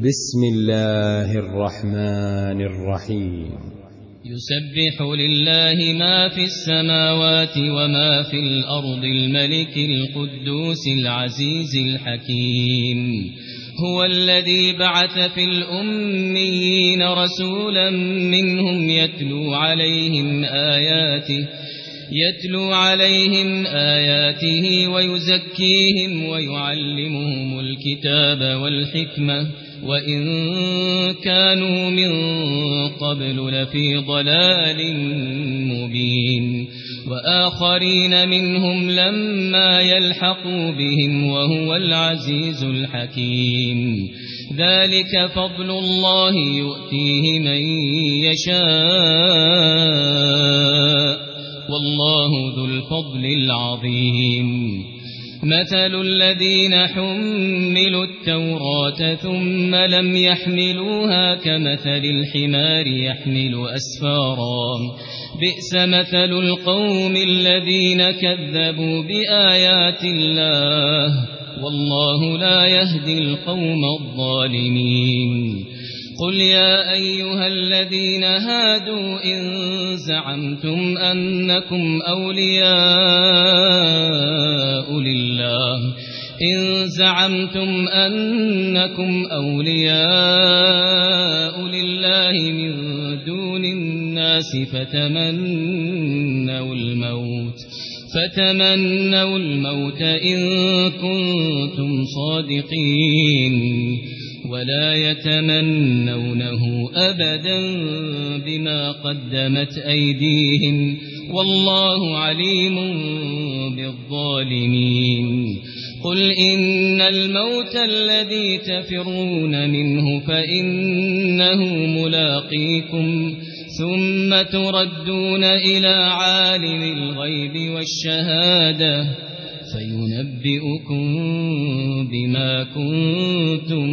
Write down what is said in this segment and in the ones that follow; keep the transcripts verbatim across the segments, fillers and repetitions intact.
بسم الله الرحمن الرحيم يسبح لله ما في السماوات وما في الأرض الملك القدوس العزيز الحكيم هو الذي بعث في الأميين رسولا منهم يتلو عليهم آياته يتلو عليهم آياته ويزكيهم ويعلمهم الكتاب والحكمة وإن كانوا من قبل لفي ضلال مبين وآخرين منهم لما يلحقوا بهم وهو العزيز الحكيم ذلك فضل الله يؤتيه من يشاء والله ذو الفضل العظيم مثل الذين حملوا التوراة ثم لم يحملوها كمثل الحمار يحمل أسفارا بئس مثل القوم الذين كذبوا بآيات الله والله لا يهدي القوم الظالمين قل يا أيها الذين هادوا إن زعمتم أنكم أولياء لله إن زعمتم أنكم أولياء لله من دون الناس فتمنوا الموت فتمنوا الموت إن كنتم صادقين ولا يتمنونه أبدا بما قدمت أيديهم والله عليم بالظالمين قل إن الموت الذي تفرون منه فإنه ملاقيكم ثم تردون إلى عالم الغيب والشهادة فينبئكم بما كنتم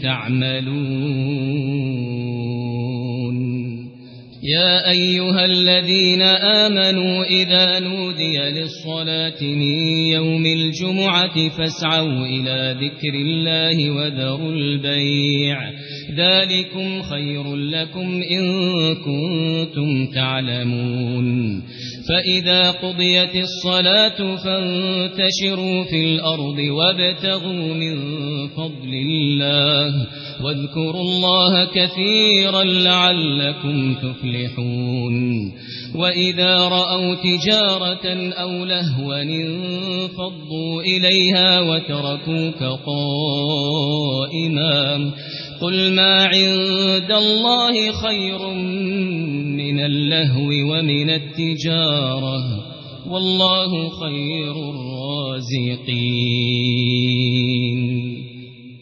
تعملون يا أيها الذين آمنوا إذا نودي للصلاة من يوم الجمعة فاسعوا إلى ذكر الله وذروا البيع ذلكم خير لكم إن كنتم تعلمون فإذا قضيت الصلاة فانتشروا في الأرض وابتغوا من فضل الله واذكروا الله كثيرا لعلكم تفلحون وإذا رأوا تجارة أو لهوا انفضوا إليها وتركوك قائما قل ما عند الله خير من اللهو ومن التجارة والله خير الرازقين